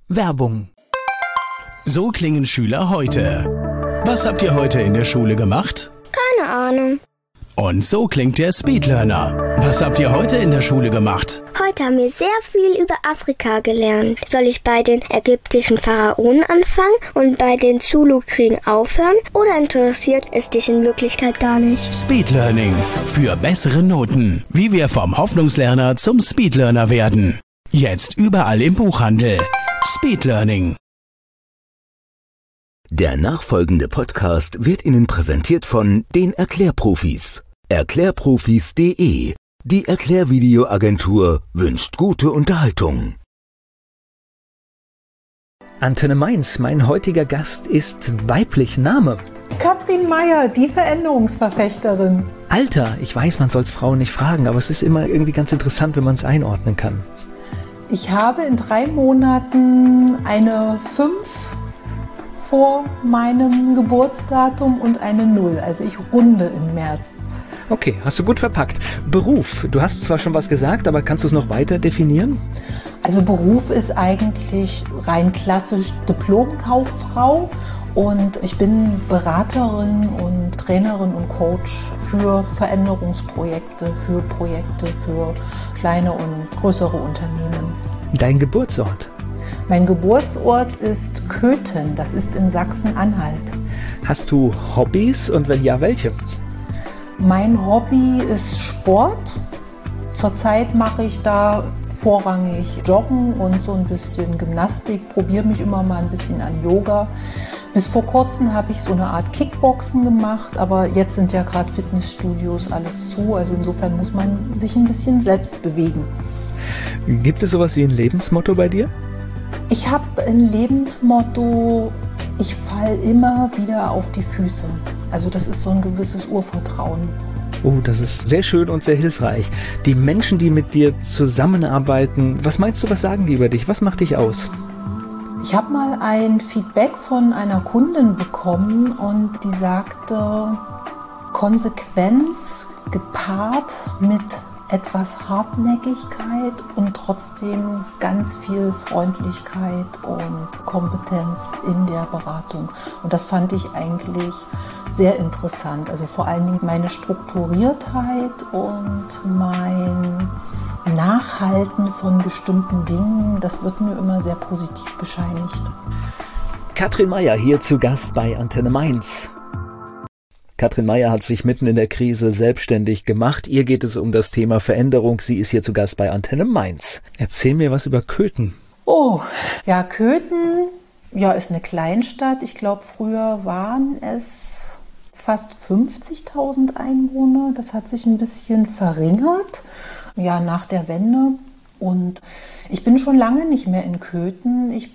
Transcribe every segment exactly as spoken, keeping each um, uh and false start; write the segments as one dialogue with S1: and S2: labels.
S1: Werbung.
S2: So klingen Schüler heute. Was habt ihr heute in der Schule gemacht?
S3: Keine Ahnung.
S2: Und so klingt der Speedlearner. Was habt ihr heute in der Schule gemacht?
S3: Heute haben wir sehr viel über Afrika gelernt. Soll ich bei den ägyptischen Pharaonen anfangen und bei den Zulu-Kriegen aufhören? Oder interessiert es dich in Wirklichkeit gar nicht?
S2: Speedlearning. Für bessere Noten. Wie wir vom Hoffnungslerner zum Speedlearner werden. Jetzt überall im Buchhandel. Speedlearning.
S4: Der nachfolgende Podcast wird Ihnen präsentiert von den Erklärprofis. Erklärprofis punkt de. Die Erklärvideoagentur wünscht gute Unterhaltung.
S1: Antenne Mainz, mein heutiger Gast ist weiblich. Name?
S5: Katrin Meyer, die Veränderungsverfechterin.
S1: Alter, ich weiß, man soll es Frauen nicht fragen, aber es ist immer irgendwie ganz interessant, wenn man es einordnen kann.
S5: Ich habe in drei Monaten eine fünf vor meinem Geburtsdatum und eine null. Also ich runde im März.
S1: Okay, hast du gut verpackt. Beruf, du hast zwar schon was gesagt, aber kannst du es noch weiter definieren?
S5: Also Beruf ist eigentlich rein klassisch Diplomkauffrau und ich bin Beraterin und Trainerin und Coach für Veränderungsprojekte, für Projekte, für kleine und größere Unternehmen.
S1: Dein Geburtsort?
S5: Mein Geburtsort ist Köthen, das ist in Sachsen-Anhalt.
S1: Hast du Hobbys und wenn ja, welche?
S5: Mein Hobby ist Sport. Zurzeit mache ich da vorrangig Joggen und so ein bisschen Gymnastik, probiere mich immer mal ein bisschen an Yoga. Bis vor kurzem habe ich so eine Art Kickboxen gemacht, aber jetzt sind ja gerade Fitnessstudios alles zu, also insofern muss man sich ein bisschen selbst bewegen.
S1: Gibt es sowas wie ein Lebensmotto bei dir?
S5: Ich habe ein Lebensmotto, ich falle immer wieder auf die Füße. Also das ist so ein gewisses Urvertrauen.
S1: Oh, das ist sehr schön und sehr hilfreich. Die Menschen, die mit dir zusammenarbeiten, was meinst du, was sagen die über dich? Was macht dich aus?
S5: Ich habe mal ein Feedback von einer Kundin bekommen und die sagte, Konsequenz gepaart mit etwas Hartnäckigkeit und trotzdem ganz viel Freundlichkeit und Kompetenz in der Beratung. Und das fand ich eigentlich sehr interessant. Also vor allen Dingen meine Strukturiertheit und mein Nachhalten von bestimmten Dingen, das wird mir immer sehr positiv bescheinigt.
S1: Katrin Meyer hier zu Gast bei Antenne Mainz. Katrin Meyer hat sich mitten in der Krise selbstständig gemacht. Ihr geht es um das Thema Veränderung. Sie ist hier zu Gast bei Antenne Mainz. Erzähl mir was über Köthen.
S5: Oh, ja, Köthen ja, ist eine Kleinstadt. Ich glaube, früher waren es fast fünfzigtausend Einwohner. Das hat sich ein bisschen verringert, ja, nach der Wende. Und ich bin schon lange nicht mehr in Köthen. Ich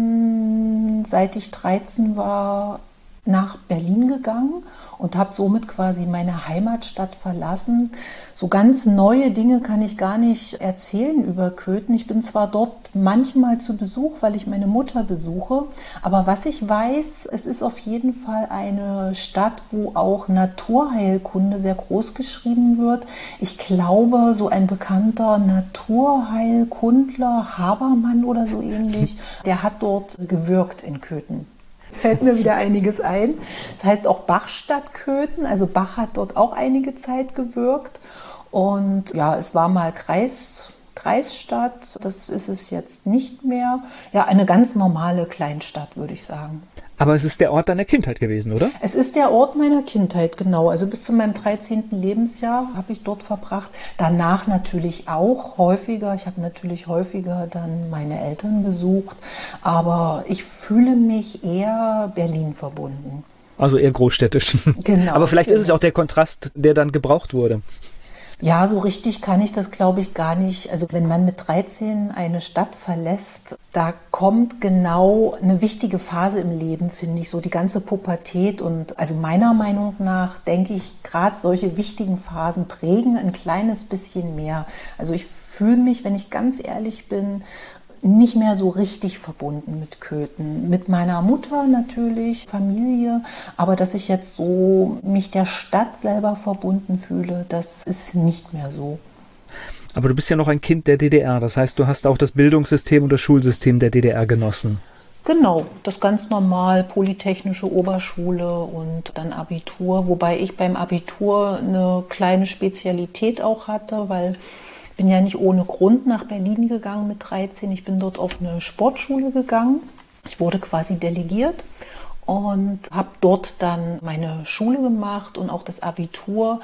S5: bin, seit ich dreizehn war, nach Berlin gegangen und habe somit quasi meine Heimatstadt verlassen. So ganz neue Dinge kann ich gar nicht erzählen über Köthen. Ich bin zwar dort manchmal zu Besuch, weil ich meine Mutter besuche, aber was ich weiß, es ist auf jeden Fall eine Stadt, wo auch Naturheilkunde sehr groß geschrieben wird. Ich glaube, so ein bekannter Naturheilkundler, Habermann oder so ähnlich, der hat dort gewirkt in Köthen. Fällt mir wieder einiges ein. Das heißt auch Bachstadt Köthen, also Bach hat dort auch einige Zeit gewirkt. Und ja, es war mal Kreis, Kreisstadt, das ist es jetzt nicht mehr. Ja, eine ganz normale Kleinstadt, würde ich sagen.
S1: Aber es ist der Ort deiner Kindheit gewesen, oder?
S5: Es ist der Ort meiner Kindheit, genau. Also bis zu meinem dreizehnten Lebensjahr habe ich dort verbracht. Danach natürlich auch häufiger. Ich habe natürlich häufiger dann meine Eltern besucht. Aber ich fühle mich eher Berlin verbunden.
S1: Also eher großstädtisch.
S5: Genau.
S1: Aber vielleicht
S5: genau.
S1: ist es auch der Kontrast, der dann gebraucht wurde.
S5: Ja, so richtig kann ich das, glaube ich, gar nicht. Also wenn man mit dreizehn eine Stadt verlässt, da kommt genau eine wichtige Phase im Leben, finde ich, so die ganze Pubertät. Und also meiner Meinung nach, denke ich, gerade solche wichtigen Phasen prägen ein kleines bisschen mehr. Also ich fühle mich, wenn ich ganz ehrlich bin, nicht mehr so richtig verbunden mit Köthen. Mit meiner Mutter natürlich, Familie, aber dass ich jetzt so mich der Stadt selber verbunden fühle, das ist nicht mehr so.
S1: Aber du bist ja noch ein Kind der D D R, das heißt, du hast auch das Bildungssystem und das Schulsystem der D D R genossen.
S5: Genau, das ganz normal, Polytechnische Oberschule und dann Abitur, wobei ich beim Abitur eine kleine Spezialität auch hatte, weil ich bin ja nicht ohne Grund nach Berlin gegangen mit dreizehn. Ich bin dort auf eine Sportschule gegangen. Ich wurde quasi delegiert und habe dort dann meine Schule gemacht und auch das Abitur,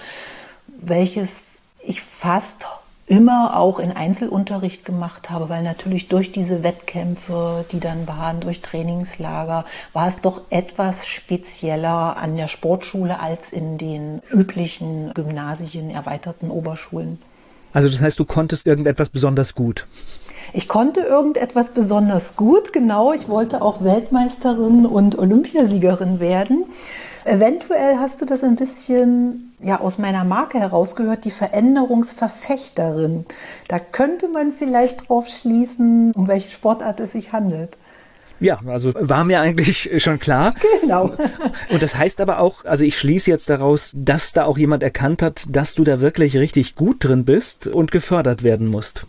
S5: welches ich fast immer auch in Einzelunterricht gemacht habe, weil natürlich durch diese Wettkämpfe, die dann waren, durch Trainingslager, war es doch etwas spezieller an der Sportschule als in den üblichen Gymnasien, erweiterten Oberschulen.
S1: Also das heißt, du konntest irgendetwas besonders gut?
S5: Ich konnte irgendetwas besonders gut, genau. Ich wollte auch Weltmeisterin und Olympiasiegerin werden. Eventuell hast du das ein bisschen ja, aus meiner Marke herausgehört, die Veränderungsverfechterin. Da könnte man vielleicht drauf schließen, um welche Sportart es sich handelt.
S1: Ja, also war mir eigentlich schon klar.
S5: Genau.
S1: Und das heißt aber auch, also ich schließe jetzt daraus, dass da auch jemand erkannt hat, dass du da wirklich richtig gut drin bist und gefördert werden musst.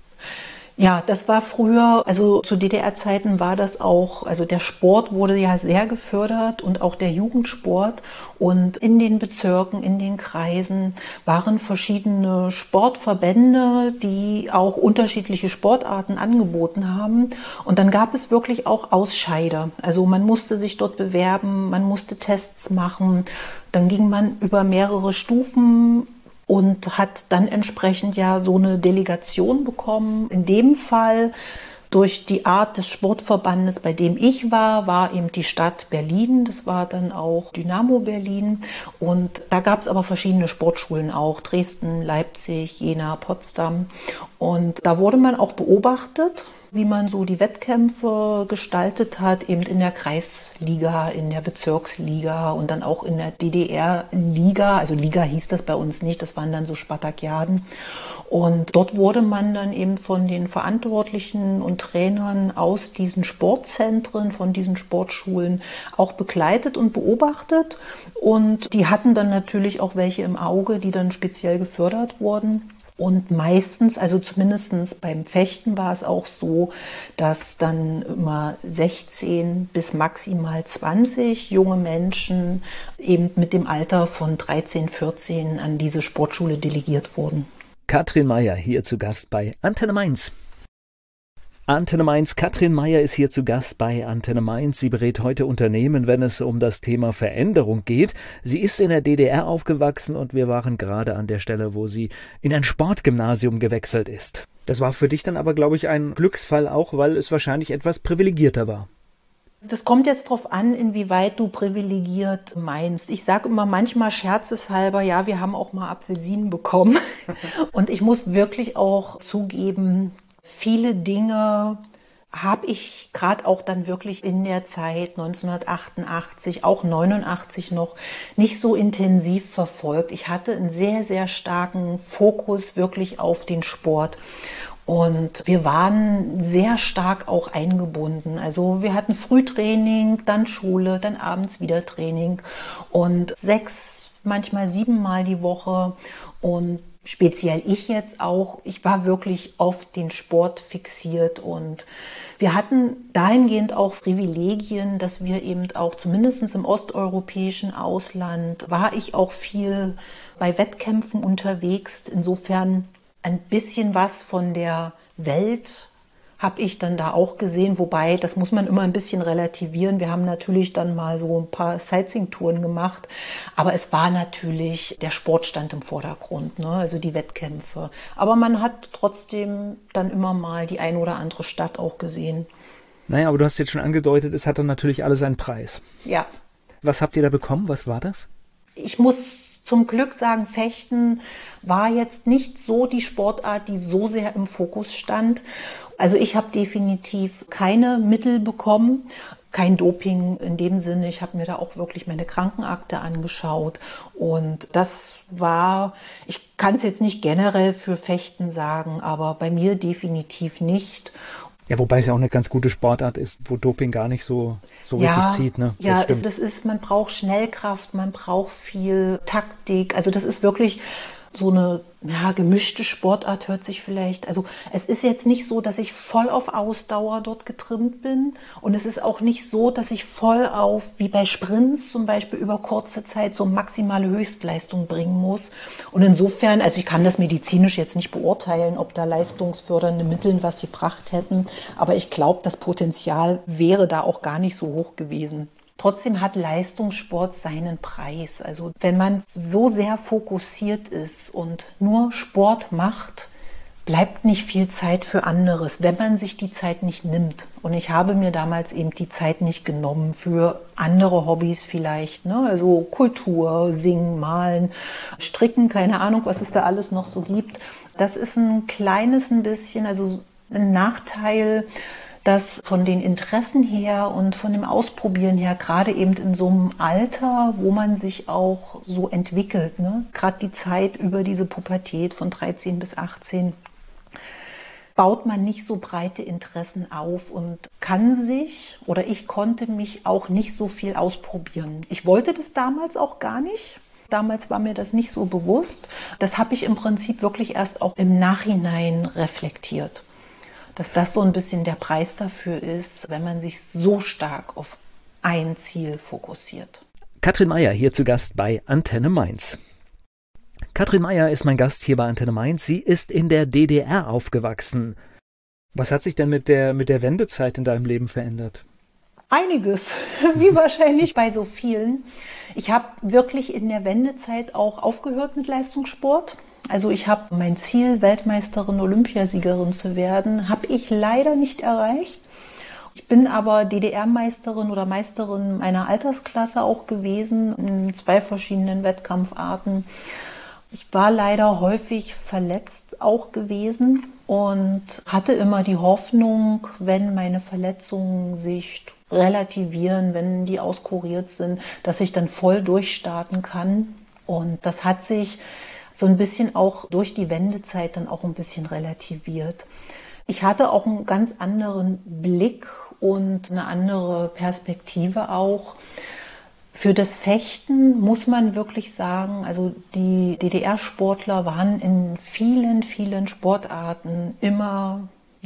S5: Ja, das war früher, also zu D D R-Zeiten war das auch, also der Sport wurde ja sehr gefördert und auch der Jugendsport. Und in den Bezirken, in den Kreisen waren verschiedene Sportverbände, die auch unterschiedliche Sportarten angeboten haben. Und dann gab es wirklich auch Ausscheider. Also man musste sich dort bewerben, man musste Tests machen. Dann ging man über mehrere Stufen und hat dann entsprechend ja so eine Delegation bekommen. In dem Fall durch die Art des Sportverbandes, bei dem ich war, war eben die Stadt Berlin. Das war dann auch Dynamo Berlin. Und da gab es aber verschiedene Sportschulen auch. Dresden, Leipzig, Jena, Potsdam. Und da wurde man auch beobachtet, wie man so die Wettkämpfe gestaltet hat, eben in der Kreisliga, in der Bezirksliga und dann auch in der D D R-Liga. Also Liga hieß das bei uns nicht, das waren dann so Spartakiaden. Und dort wurde man dann eben von den Verantwortlichen und Trainern aus diesen Sportzentren, von diesen Sportschulen auch begleitet und beobachtet. Und die hatten dann natürlich auch welche im Auge, die dann speziell gefördert wurden. Und meistens, also zumindest beim Fechten war es auch so, dass dann immer sechzehn bis maximal zwanzig junge Menschen eben mit dem Alter von dreizehn, vierzehn an diese Sportschule delegiert wurden.
S1: Katrin Meier hier zu Gast bei Antenne Mainz. Antenne Mainz, Katrin Meier ist hier zu Gast bei Antenne Mainz. Sie berät heute Unternehmen, wenn es um das Thema Veränderung geht. Sie ist in der D D R aufgewachsen und wir waren gerade an der Stelle, wo sie in ein Sportgymnasium gewechselt ist. Das war für dich dann aber, glaube ich, ein Glücksfall auch, weil es wahrscheinlich etwas privilegierter war.
S5: Das kommt jetzt darauf an, inwieweit du privilegiert meinst. Ich sage immer manchmal scherzeshalber, ja, wir haben auch mal Apfelsinen bekommen. Und ich muss wirklich auch zugeben, viele Dinge habe ich gerade auch dann wirklich in der Zeit neunzehnhundertachtundachtzig, auch neunundachtzig noch, nicht so intensiv verfolgt. Ich hatte einen sehr, sehr starken Fokus wirklich auf den Sport. Und wir waren sehr stark auch eingebunden. Also wir hatten Frühtraining, dann Schule, dann abends wieder Training und sechs, manchmal siebenmal die Woche. Und speziell ich jetzt auch, ich war wirklich auf den Sport fixiert und wir hatten dahingehend auch Privilegien, dass wir eben auch zumindest im osteuropäischen Ausland war ich auch viel bei Wettkämpfen unterwegs. Insofern ein bisschen was von der Welt habe ich dann da auch gesehen, wobei, das muss man immer ein bisschen relativieren. Wir haben natürlich dann mal so ein paar Sightseeing-Touren gemacht, aber es war natürlich, der Sport stand im Vordergrund, ne? Also die Wettkämpfe. Aber man hat trotzdem dann immer mal die ein oder andere Stadt auch gesehen.
S1: Naja, aber du hast jetzt schon angedeutet, es hat dann natürlich alles einen Preis.
S5: Ja.
S1: Was habt ihr da bekommen? Was war das?
S5: Ich muss zum Glück sagen, Fechten war jetzt nicht so die Sportart, die so sehr im Fokus stand. Also ich habe definitiv keine Mittel bekommen, kein Doping in dem Sinne. Ich habe mir da auch wirklich meine Krankenakte angeschaut und das war, ich kann es jetzt nicht generell für Fechten sagen, aber bei mir definitiv nicht.
S1: Ja, wobei es ja auch eine ganz gute Sportart ist, wo Doping gar nicht so, so
S5: ja,
S1: richtig zieht. Ne? Das
S5: ja,
S1: stimmt.
S5: es, das ist, man braucht Schnellkraft, man braucht viel Taktik. Also das ist wirklich so eine ja, gemischte Sportart hört sich vielleicht, also es ist jetzt nicht so, dass ich voll auf Ausdauer dort getrimmt bin und es ist auch nicht so, dass ich voll auf, wie bei Sprints zum Beispiel, über kurze Zeit so maximale Höchstleistung bringen muss. Und insofern, also ich kann das medizinisch jetzt nicht beurteilen, ob da leistungsfördernde Mittel was gebracht hätten, aber ich glaube, das Potenzial wäre da auch gar nicht so hoch gewesen. Trotzdem hat Leistungssport seinen Preis. Also wenn man so sehr fokussiert ist und nur Sport macht, bleibt nicht viel Zeit für anderes, wenn man sich die Zeit nicht nimmt. Und ich habe mir damals eben die Zeit nicht genommen für andere Hobbys vielleicht, ne? Also Kultur, Singen, Malen, Stricken, keine Ahnung, was es da alles noch so gibt. Das ist ein kleines ein bisschen, also ein Nachteil, dass von den Interessen her und von dem Ausprobieren her, gerade eben in so einem Alter, wo man sich auch so entwickelt, ne? Gerade die Zeit über diese Pubertät von dreizehn bis achtzehn, baut man nicht so breite Interessen auf und kann sich, oder ich konnte mich auch nicht so viel ausprobieren. Ich wollte das damals auch gar nicht. Damals war mir das nicht so bewusst. Das habe ich im Prinzip wirklich erst auch im Nachhinein reflektiert. Dass das so ein bisschen der Preis dafür ist, wenn man sich so stark auf ein Ziel fokussiert.
S1: Katrin Meier hier zu Gast bei Antenne Mainz. Katrin Meier ist mein Gast hier bei Antenne Mainz. Sie ist in der D D R aufgewachsen. Was hat sich denn mit der, mit der Wendezeit in deinem Leben verändert?
S5: Einiges, wie wahrscheinlich bei so vielen. Ich habe wirklich in der Wendezeit auch aufgehört mit Leistungssport. Also ich habe mein Ziel, Weltmeisterin, Olympiasiegerin zu werden, habe ich leider nicht erreicht. Ich bin aber D D R-Meisterin oder Meisterin meiner Altersklasse auch gewesen, in zwei verschiedenen Wettkampfarten. Ich war leider häufig verletzt auch gewesen und hatte immer die Hoffnung, wenn meine Verletzungen sich relativieren, wenn die auskuriert sind, dass ich dann voll durchstarten kann. Und das hat sich so ein bisschen auch durch die Wendezeit dann auch ein bisschen relativiert. Ich hatte auch einen ganz anderen Blick und eine andere Perspektive auch. Für das Fechten muss man wirklich sagen, also die D D R-Sportler waren in vielen, vielen Sportarten immer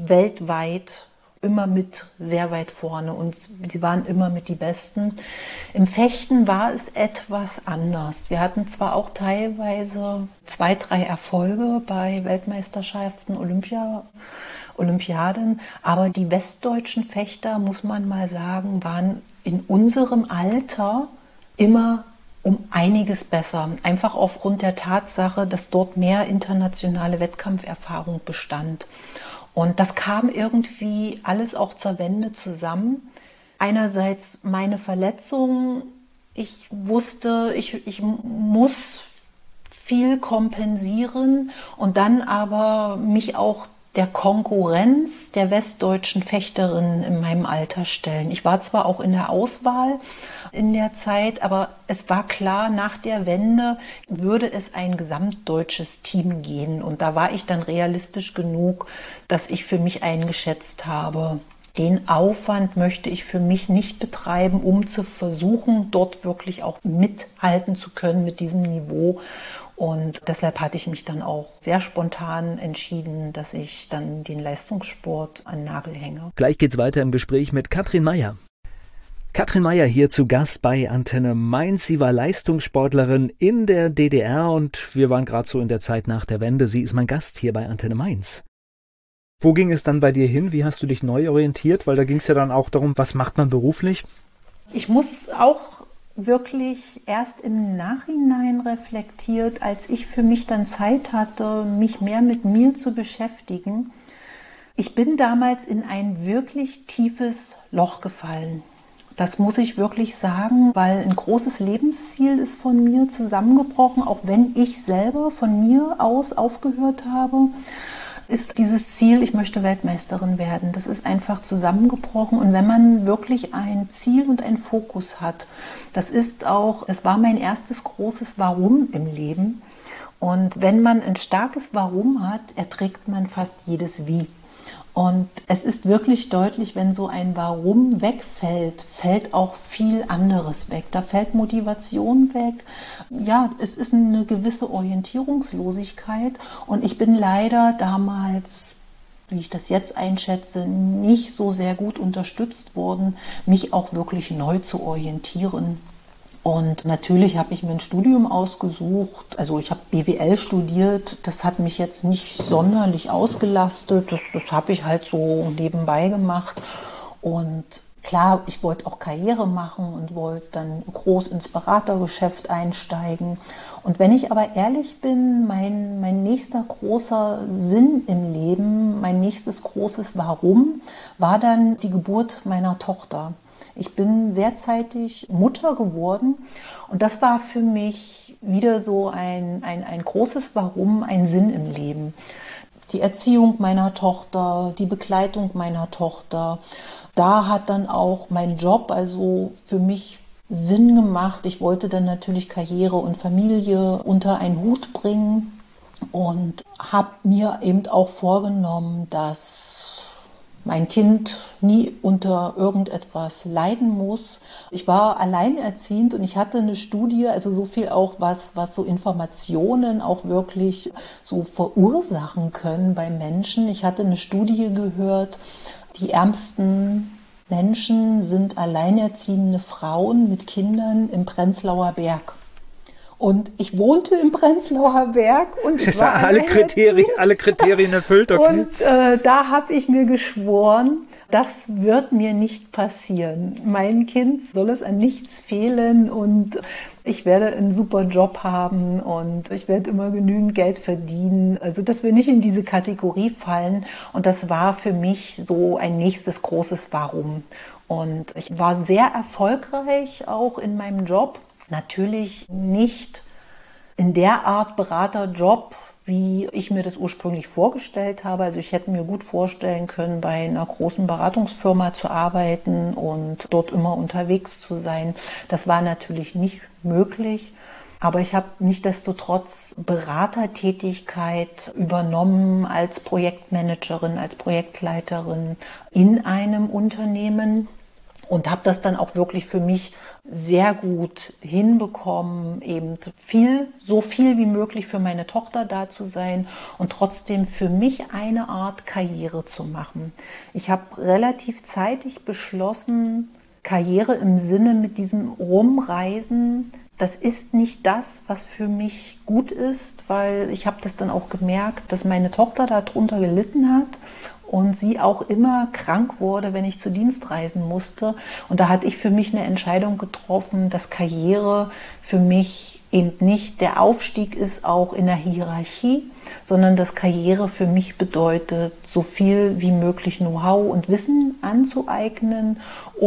S5: weltweit immer mit sehr weit vorne und sie waren immer mit die Besten. Im Fechten war es etwas anders. Wir hatten zwar auch teilweise zwei, drei Erfolge bei Weltmeisterschaften, Olympia, Olympiaden, aber die westdeutschen Fechter, muss man mal sagen, waren in unserem Alter immer um einiges besser. Einfach aufgrund der Tatsache, dass dort mehr internationale Wettkampferfahrung bestand. Und das kam irgendwie alles auch zur Wende zusammen. Einerseits meine Verletzung. Ich wusste, ich, ich muss viel kompensieren und dann aber mich auch der Konkurrenz der westdeutschen Fechterinnen in meinem Alter stellen. Ich war zwar auch in der Auswahl in der Zeit, aber es war klar, nach der Wende würde es ein gesamtdeutsches Team gehen. Und da war ich dann realistisch genug, dass ich für mich eingeschätzt habe, den Aufwand möchte ich für mich nicht betreiben, um zu versuchen, dort wirklich auch mithalten zu können mit diesem Niveau. Und deshalb hatte ich mich dann auch sehr spontan entschieden, dass ich dann den Leistungssport an den Nagel hänge.
S1: Gleich geht's weiter im Gespräch mit Katrin Meier. Katrin Meier hier zu Gast bei Antenne Mainz. Sie war Leistungssportlerin in der D D R und wir waren gerade so in der Zeit nach der Wende. Sie ist mein Gast hier bei Antenne Mainz. Wo ging es dann bei dir hin? Wie hast du dich neu orientiert? Weil da ging es ja dann auch darum, was macht man beruflich?
S5: Ich muss auch wirklich erst im Nachhinein reflektiert, als ich für mich dann Zeit hatte, mich mehr mit mir zu beschäftigen. Ich bin damals in ein wirklich tiefes Loch gefallen. Das muss ich wirklich sagen, weil ein großes Lebensziel ist von mir zusammengebrochen, auch wenn ich selber von mir aus aufgehört habe. Ist dieses Ziel, ich möchte Weltmeisterin werden. Das ist einfach zusammengebrochen. Und wenn man wirklich ein Ziel und einen Fokus hat, das ist auch, das war mein erstes großes Warum im Leben. Und wenn man ein starkes Warum hat, erträgt man fast jedes Wie. Und es ist wirklich deutlich, wenn so ein Warum wegfällt, fällt auch viel anderes weg. Da fällt Motivation weg. Ja, es ist eine gewisse Orientierungslosigkeit. Und ich bin leider damals, wie ich das jetzt einschätze, nicht so sehr gut unterstützt worden, mich auch wirklich neu zu orientieren. Und natürlich habe ich mir ein Studium ausgesucht, also ich habe B W L studiert, das hat mich jetzt nicht sonderlich ausgelastet, das, das habe ich halt so nebenbei gemacht. Und klar, ich wollte auch Karriere machen und wollte dann groß ins Beratergeschäft einsteigen. Und wenn ich aber ehrlich bin, mein, mein nächster großer Sinn im Leben, mein nächstes großes Warum, war dann die Geburt meiner Tochter. Ich bin sehr zeitig Mutter geworden und das war für mich wieder so ein, ein, ein großes Warum, ein Sinn im Leben. Die Erziehung meiner Tochter, die Begleitung meiner Tochter, da hat dann auch mein Job also für mich Sinn gemacht. Ich wollte dann natürlich Karriere und Familie unter einen Hut bringen und habe mir eben auch vorgenommen, dass mein Kind nie unter irgendetwas leiden muss. Ich war alleinerziehend und ich hatte eine Studie, also so viel auch, was, was so Informationen auch wirklich so verursachen können bei Menschen. Ich hatte eine Studie gehört, die ärmsten Menschen sind alleinerziehende Frauen mit Kindern im Prenzlauer Berg. Und ich wohnte im Prenzlauer Berg und ich war
S1: alle Kriterien, alle Kriterien erfüllt, okay.
S5: Und äh, da habe ich mir geschworen, das wird mir nicht passieren. Mein Kind soll es an nichts fehlen und ich werde einen super Job haben und ich werde immer genügend Geld verdienen. Also, dass wir nicht in diese Kategorie fallen. Und das war für mich so ein nächstes großes Warum. Und ich war sehr erfolgreich auch in meinem Job. Natürlich nicht in der Art Beraterjob, wie ich mir das ursprünglich vorgestellt habe. Also ich hätte mir gut vorstellen können, bei einer großen Beratungsfirma zu arbeiten und dort immer unterwegs zu sein. Das war natürlich nicht möglich. Aber ich habe nichtsdestotrotz Beratertätigkeit übernommen als Projektmanagerin, als Projektleiterin in einem Unternehmen. Und habe das dann auch wirklich für mich sehr gut hinbekommen, eben viel, so viel wie möglich für meine Tochter da zu sein und trotzdem für mich eine Art Karriere zu machen. Ich habe relativ zeitig beschlossen, Karriere im Sinne mit diesem Rumreisen, das ist nicht das, was für mich gut ist, weil ich habe das dann auch gemerkt, dass meine Tochter darunter gelitten hat. Und sie auch immer krank wurde, wenn ich zu Dienstreisen musste. Und da hatte ich für mich eine Entscheidung getroffen, dass Karriere für mich eben nicht der Aufstieg ist, auch in der Hierarchie, sondern dass Karriere für mich bedeutet, so viel wie möglich Know-how und Wissen anzueignen,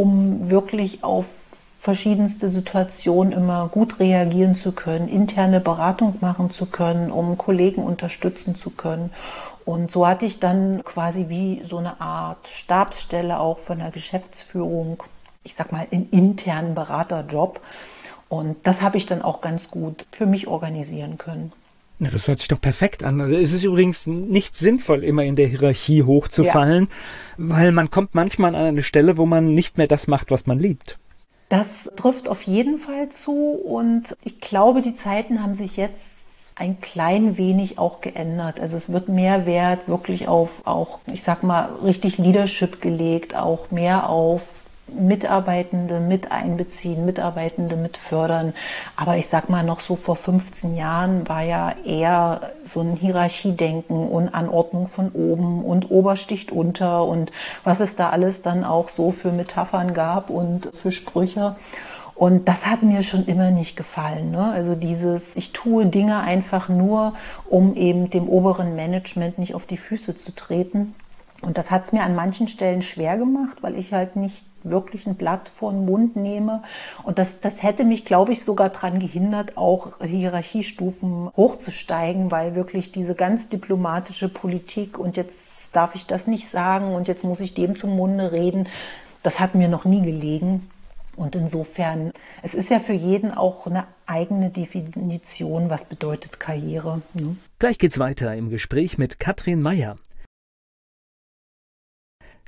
S5: um wirklich auf verschiedenste Situationen immer gut reagieren zu können, interne Beratung machen zu können, um Kollegen unterstützen zu können. Und so hatte ich dann quasi wie so eine Art Stabsstelle auch von der Geschäftsführung, ich sag mal, einen internen Beraterjob. Und das habe ich dann auch ganz gut für mich organisieren können.
S1: Na, das hört sich doch perfekt an. Also es ist übrigens nicht sinnvoll, immer in der Hierarchie hochzufallen, ja, weil man kommt manchmal an eine Stelle, wo man nicht mehr das macht, was man liebt.
S5: Das trifft auf jeden Fall zu und ich glaube, die Zeiten haben sich jetzt ein klein wenig auch geändert. Also es wird mehr Wert wirklich auf auch, ich sag mal, richtig Leadership gelegt, auch mehr auf Mitarbeitende mit einbeziehen, Mitarbeitende mit fördern. Aber ich sag mal, noch so vor fünfzehn Jahren war ja eher so ein Hierarchiedenken und Anordnung von oben und Ober sticht unter und was es da alles dann auch so für Metaphern gab und für Sprüche. Und das hat mir schon immer nicht gefallen, ne? Also dieses, ich tue Dinge einfach nur, um eben dem oberen Management nicht auf die Füße zu treten. Und das hat es mir an manchen Stellen schwer gemacht, weil ich halt nicht wirklich ein Blatt vor den Mund nehme. Und das, das hätte mich, glaube ich, sogar daran gehindert, auch Hierarchiestufen hochzusteigen, weil wirklich diese ganz diplomatische Politik und jetzt darf ich das nicht sagen und jetzt muss ich dem zum Munde reden, das hat mir noch nie gelegen. Und insofern, es ist ja für jeden auch eine eigene Definition, was bedeutet Karriere. Ne?
S1: Gleich geht's weiter im Gespräch mit Katrin Meyer.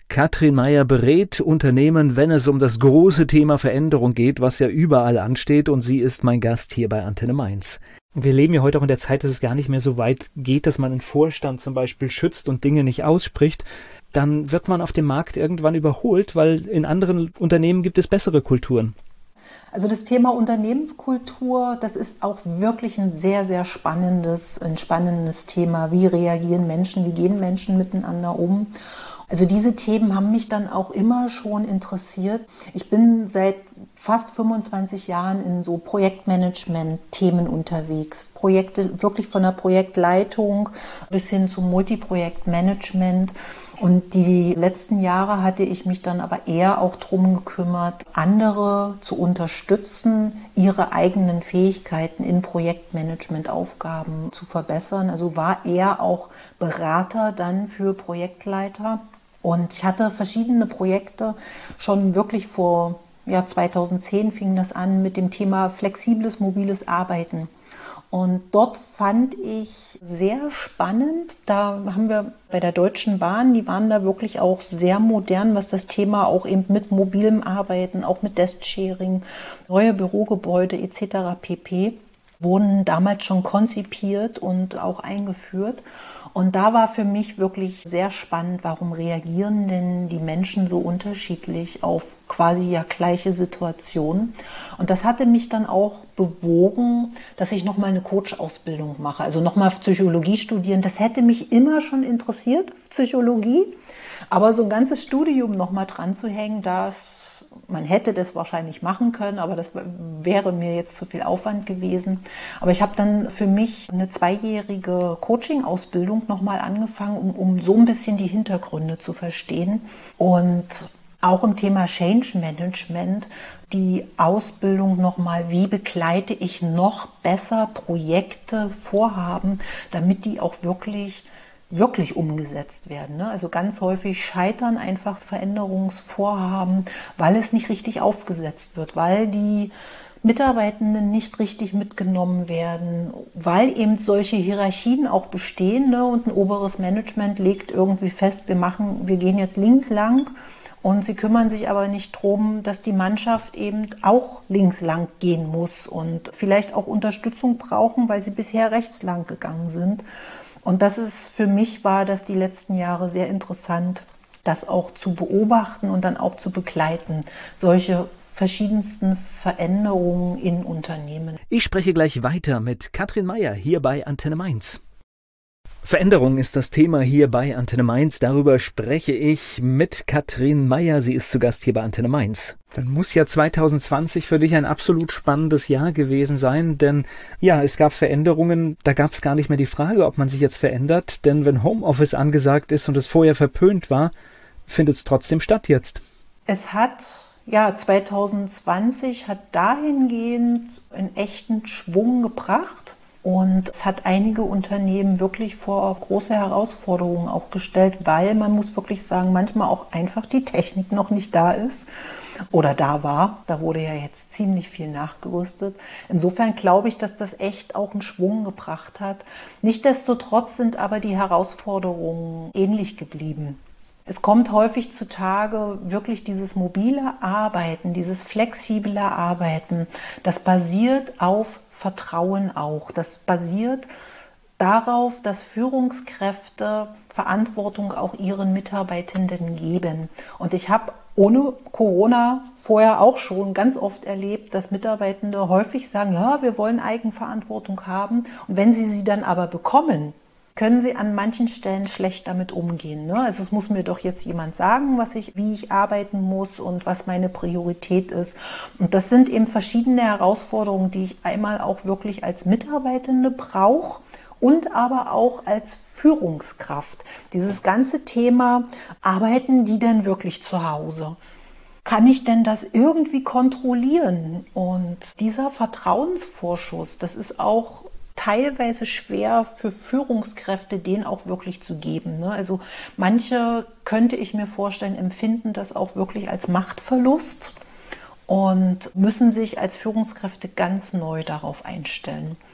S1: Katrin Meier berät Unternehmen, wenn es um das große Thema Veränderung geht, was ja überall ansteht, und sie ist mein Gast hier bei Antenne Mainz. Wir leben ja heute auch in der Zeit, dass es gar nicht mehr so weit geht, dass man einen Vorstand zum Beispiel schützt und Dinge nicht ausspricht. Dann wird man auf dem Markt irgendwann überholt, weil in anderen Unternehmen gibt es bessere Kulturen.
S5: Also das Thema Unternehmenskultur, das ist auch wirklich ein sehr, sehr spannendes, ein spannendes Thema. Wie reagieren Menschen, wie gehen Menschen miteinander um? Also diese Themen haben mich dann auch immer schon interessiert. Ich bin seit fast fünfundzwanzig Jahren in so Projektmanagement-Themen unterwegs. Projekte wirklich von der Projektleitung bis hin zum Multiprojektmanagement. Und die letzten Jahre hatte ich mich dann aber eher auch darum gekümmert, andere zu unterstützen, ihre eigenen Fähigkeiten in Projektmanagement-Aufgaben zu verbessern. Also war eher auch Berater dann für Projektleiter. Und ich hatte verschiedene Projekte schon wirklich vor, ja, zweitausendzehn fing das an mit dem Thema flexibles, mobiles Arbeiten. Und dort fand ich sehr spannend, da haben wir bei der Deutschen Bahn, die waren da wirklich auch sehr modern, was das Thema auch eben mit mobilem Arbeiten, auch mit Desk-Sharing, neue Bürogebäude et cetera pp. Wurden damals schon konzipiert und auch eingeführt. Und da war für mich wirklich sehr spannend, warum reagieren denn die Menschen so unterschiedlich auf quasi ja gleiche Situationen. Und das hatte mich dann auch bewogen, dass ich nochmal eine Coach-Ausbildung mache, also nochmal Psychologie studieren. Das hätte mich immer schon interessiert, Psychologie, aber so ein ganzes Studium nochmal dran zu hängen, das man hätte das wahrscheinlich machen können, aber das wäre mir jetzt zu viel Aufwand gewesen. Aber ich habe dann für mich eine zweijährige Coaching-Ausbildung nochmal angefangen, um, um so ein bisschen die Hintergründe zu verstehen. Und auch im Thema Change Management, die Ausbildung nochmal, wie begleite ich noch besser Projekte, Vorhaben, damit die auch wirklich wirklich umgesetzt werden. Ne? Also ganz häufig scheitern einfach Veränderungsvorhaben, weil es nicht richtig aufgesetzt wird, weil die Mitarbeitenden nicht richtig mitgenommen werden, weil eben solche Hierarchien auch bestehen, ne? Und ein oberes Management legt irgendwie fest, wir machen, wir gehen jetzt links lang, und sie kümmern sich aber nicht darum, dass die Mannschaft eben auch links lang gehen muss und vielleicht auch Unterstützung brauchen, weil sie bisher rechts lang gegangen sind. Und das ist für mich, war das die letzten Jahre sehr interessant, das auch zu beobachten und dann auch zu begleiten, solche verschiedensten Veränderungen in Unternehmen.
S1: Ich spreche gleich weiter mit Katrin Meier hier bei Antenne Mainz. Veränderung ist das Thema hier bei Antenne Mainz. Darüber spreche ich mit Katrin Meier. Sie ist zu Gast hier bei Antenne Mainz. Dann muss ja zwanzig zwanzig für dich ein absolut spannendes Jahr gewesen sein, denn ja, es gab Veränderungen, da gab es gar nicht mehr die Frage, ob man sich jetzt verändert, denn wenn Homeoffice angesagt ist und es vorher verpönt war, findet es trotzdem statt jetzt.
S5: Es hat, ja, zwanzig zwanzig hat dahingehend einen echten Schwung gebracht. Und es hat einige Unternehmen wirklich vor große Herausforderungen auch gestellt, weil man muss wirklich sagen, manchmal auch einfach die Technik noch nicht da ist oder da war. Da wurde ja jetzt ziemlich viel nachgerüstet. Insofern glaube ich, dass das echt auch einen Schwung gebracht hat. Nichtsdestotrotz sind aber die Herausforderungen ähnlich geblieben. Es kommt häufig zutage wirklich dieses mobile Arbeiten, dieses flexible Arbeiten, das basiert auf Vertrauen auch. Das basiert darauf, dass Führungskräfte Verantwortung auch ihren Mitarbeitenden geben. Und ich habe ohne Corona vorher auch schon ganz oft erlebt, dass Mitarbeitende häufig sagen, ja, wir wollen Eigenverantwortung haben. Und wenn sie sie dann aber bekommen, können sie an manchen Stellen schlecht damit umgehen. Ne? Also es muss mir doch jetzt jemand sagen, was ich, wie ich arbeiten muss und was meine Priorität ist. Und das sind eben verschiedene Herausforderungen, die ich einmal auch wirklich als Mitarbeitende brauche und aber auch als Führungskraft. Dieses ganze Thema, arbeiten die denn wirklich zu Hause? Kann ich denn das irgendwie kontrollieren? Und dieser Vertrauensvorschuss, das ist auch teilweise schwer für Führungskräfte, den auch wirklich zu geben. Ne? Also manche, könnte ich mir vorstellen, empfinden das auch wirklich als Machtverlust und müssen sich als Führungskräfte ganz neu darauf einstellen.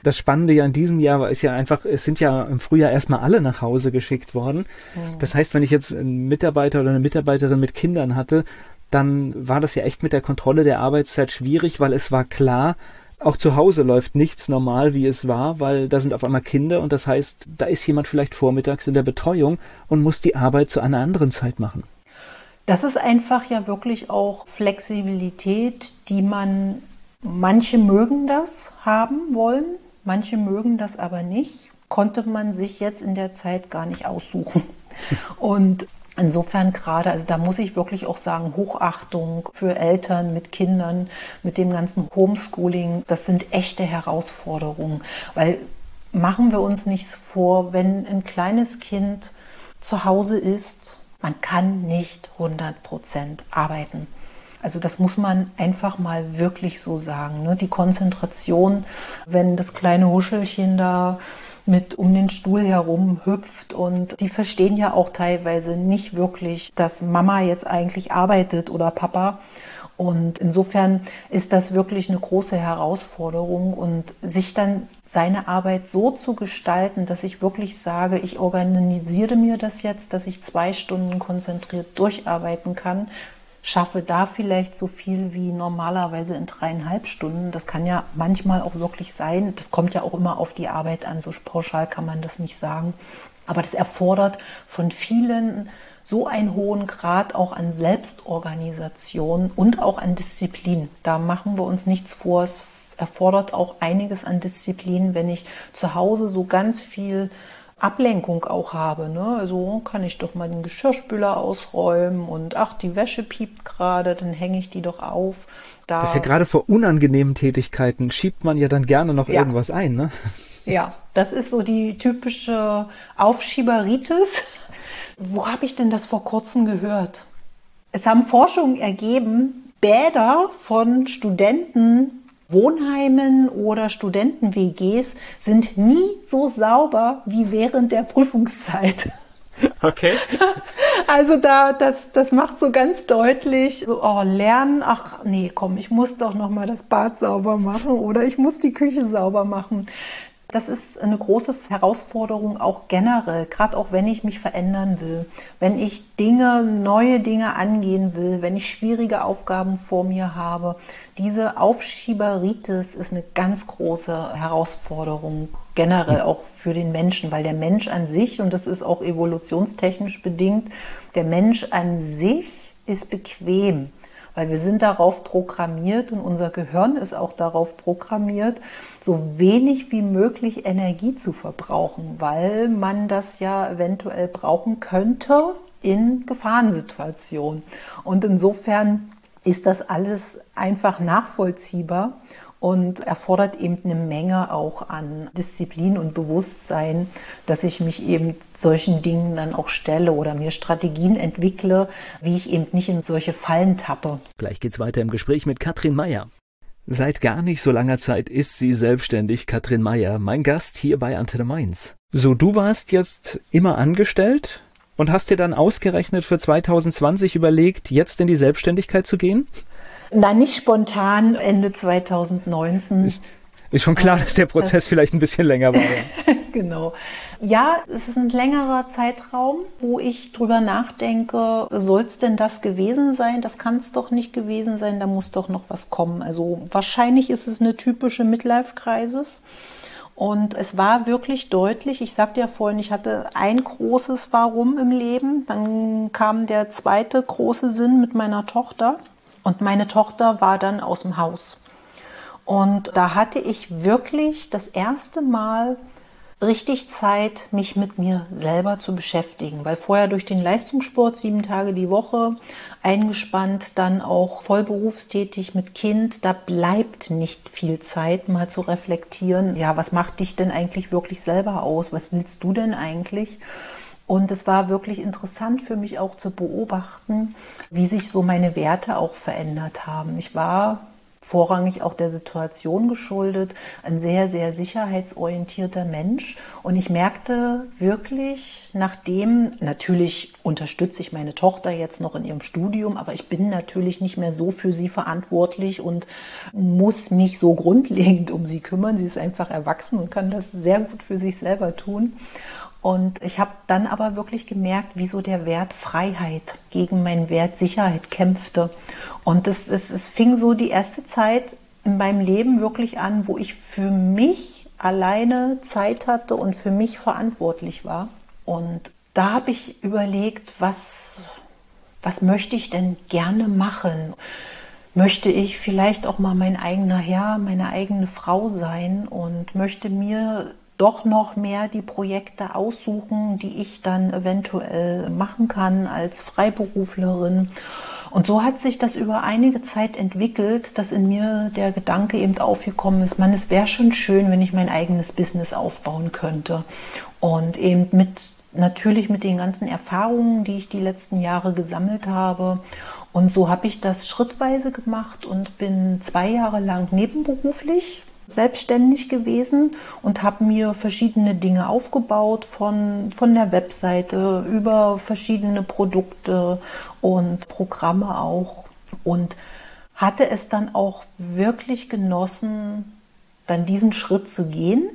S1: Das Spannende ja in diesem Jahr ist ja einfach, es sind ja im Frühjahr erstmal alle nach Hause geschickt worden. Mhm. Das heißt, wenn ich jetzt einen Mitarbeiter oder eine Mitarbeiterin mit Kindern hatte, dann war das ja echt mit der Kontrolle der Arbeitszeit schwierig, weil es war klar, auch zu Hause läuft nichts normal, wie es war, weil da sind auf einmal Kinder und das heißt, da ist jemand vielleicht vormittags in der Betreuung und muss die Arbeit zu einer anderen Zeit machen.
S5: Das ist einfach ja wirklich auch Flexibilität, die man, manche mögen das haben wollen, manche mögen das aber nicht, konnte man sich jetzt in der Zeit gar nicht aussuchen. Und insofern gerade, also da muss ich wirklich auch sagen, Hochachtung für Eltern mit Kindern, mit dem ganzen Homeschooling, das sind echte Herausforderungen, weil machen wir uns nichts vor, wenn ein kleines Kind zu Hause ist, man kann nicht hundert Prozent arbeiten. Also das muss man einfach mal wirklich so sagen, ne? Die Konzentration, wenn das kleine Huschelchen da mit um den Stuhl herum hüpft und die verstehen ja auch teilweise nicht wirklich, dass Mama jetzt eigentlich arbeitet oder Papa. Und insofern ist das wirklich eine große Herausforderung und sich dann seine Arbeit so zu gestalten, dass ich wirklich sage, ich organisiere mir das jetzt, dass ich zwei Stunden konzentriert durcharbeiten kann, schaffe da vielleicht so viel wie normalerweise in dreieinhalb Stunden. Das kann ja manchmal auch wirklich sein. Das kommt ja auch immer auf die Arbeit an. So pauschal kann man das nicht sagen. Aber das erfordert von vielen so einen hohen Grad auch an Selbstorganisation und auch an Disziplin. Da machen wir uns nichts vor. Es erfordert auch einiges an Disziplin, wenn ich zu Hause so ganz viel Ablenkung auch habe, ne? Also kann ich doch mal den Geschirrspüler ausräumen und ach, die Wäsche piept gerade, dann hänge ich die doch auf. Da
S1: das ist ja gerade vor unangenehmen Tätigkeiten schiebt man ja dann gerne noch ja. irgendwas ein, ne?
S5: Ja, das ist so die typische Aufschieberitis. Wo habe ich denn das vor kurzem gehört? Es haben Forschungen ergeben, Bäder von Studenten, Wohnheimen oder Studenten-W Gs sind nie so sauber wie während der Prüfungszeit.
S1: Okay.
S5: Also da, das, das macht so ganz deutlich, so, oh, lernen, ach nee, komm, ich muss doch noch mal das Bad sauber machen oder ich muss die Küche sauber machen. Das ist eine große Herausforderung auch generell, gerade auch wenn ich mich verändern will, wenn ich Dinge, neue Dinge angehen will, wenn ich schwierige Aufgaben vor mir habe. Diese Aufschieberitis ist eine ganz große Herausforderung, generell auch für den Menschen, weil der Mensch an sich, und das ist auch evolutionstechnisch bedingt, der Mensch an sich ist bequem. Weil wir sind darauf programmiert und unser Gehirn ist auch darauf programmiert, so wenig wie möglich Energie zu verbrauchen, weil man das ja eventuell brauchen könnte in Gefahrensituationen. Und insofern ist das alles einfach nachvollziehbar und erfordert eben eine Menge auch an Disziplin und Bewusstsein, dass ich mich eben solchen Dingen dann auch stelle oder mir Strategien entwickle, wie ich eben nicht in solche Fallen tappe.
S1: Gleich geht's weiter im Gespräch mit Katrin Meyer. Seit gar nicht so langer Zeit ist sie selbstständig, Katrin Meyer, mein Gast hier bei Antenne Mainz. So, du warst jetzt immer angestellt und hast dir dann ausgerechnet für zwanzig zwanzig überlegt, jetzt in die Selbstständigkeit zu gehen?
S5: Na, nicht spontan, Ende zwanzig neunzehn.
S1: Ist, ist schon klar, dass der Prozess das vielleicht ein bisschen länger war. Ja.
S5: Genau. Ja, es ist ein längerer Zeitraum, wo ich drüber nachdenke, soll es denn das gewesen sein? Das kann es doch nicht gewesen sein, da muss doch noch was kommen. Also wahrscheinlich ist es eine typische Midlife-Crisis. Und es war wirklich deutlich, ich sagte ja vorhin, ich hatte ein großes Warum im Leben, dann kam der zweite große Sinn mit meiner Tochter. Und meine Tochter war dann aus dem Haus. Und da hatte ich wirklich das erste Mal richtig Zeit, mich mit mir selber zu beschäftigen. Weil vorher durch den Leistungssport sieben Tage die Woche eingespannt, dann auch voll berufstätig mit Kind, da bleibt nicht viel Zeit, mal zu reflektieren. Ja, was macht dich denn eigentlich wirklich selber aus? Was willst du denn eigentlich? Und es war wirklich interessant für mich auch zu beobachten, wie sich so meine Werte auch verändert haben. Ich war vorrangig auch der Situation geschuldet, ein sehr, sehr sicherheitsorientierter Mensch. Und ich merkte wirklich, nachdem, natürlich unterstütze ich meine Tochter jetzt noch in ihrem Studium, aber ich bin natürlich nicht mehr so für sie verantwortlich und muss mich so grundlegend um sie kümmern. Sie ist einfach erwachsen und kann das sehr gut für sich selber tun. Und ich habe dann aber wirklich gemerkt, wie so der Wert Freiheit gegen meinen Wert Sicherheit kämpfte. Und es, es, es fing so die erste Zeit in meinem Leben wirklich an, wo ich für mich alleine Zeit hatte und für mich verantwortlich war. Und da habe ich überlegt, was, was möchte ich denn gerne machen? Möchte ich vielleicht auch mal mein eigener Herr, meine eigene Frau sein und möchte mir doch noch mehr die Projekte aussuchen, die ich dann eventuell machen kann als Freiberuflerin. Und so hat sich das über einige Zeit entwickelt, dass in mir der Gedanke eben aufgekommen ist, man, es wäre schon schön, wenn ich mein eigenes Business aufbauen könnte. Und eben mit, natürlich mit den ganzen Erfahrungen, die ich die letzten Jahre gesammelt habe. Und so habe ich das schrittweise gemacht und bin zwei Jahre lang nebenberuflich selbstständig gewesen und habe mir verschiedene Dinge aufgebaut, von, von der Webseite über verschiedene Produkte und Programme auch, und hatte es dann auch wirklich genossen, dann diesen Schritt zu gehen,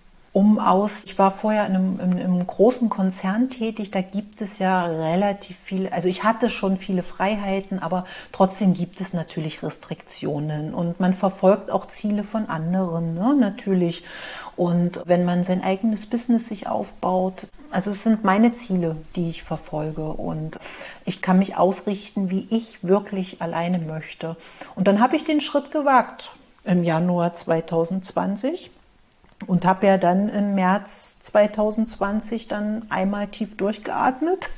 S5: um aus, ich war vorher in einem, in einem großen Konzern tätig, da gibt es ja relativ viele, also ich hatte schon viele Freiheiten, aber trotzdem gibt es natürlich Restriktionen und man verfolgt auch Ziele von anderen, ne, natürlich. Und wenn man sein eigenes Business sich aufbaut, also es sind meine Ziele, die ich verfolge und ich kann mich ausrichten, wie ich wirklich alleine möchte. Und dann habe ich den Schritt gewagt im Januar zwanzig zwanzig. Und habe ja dann im März zwanzig zwanzig dann einmal tief durchgeatmet